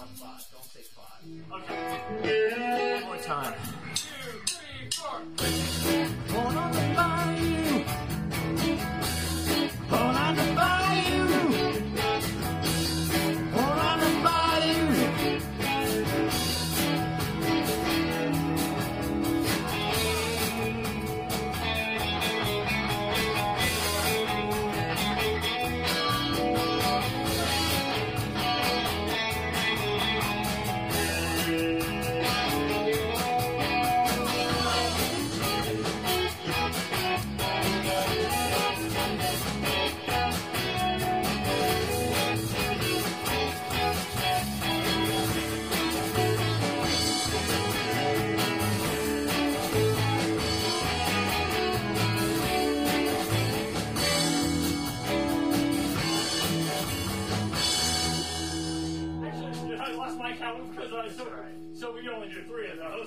count 5. Don't say 5. Okay. One more time. 2, 3, 4. Born on the bayou. Born on the bayou. Born on the bayou. Actually, I lost my count because so we can only do 3 of those.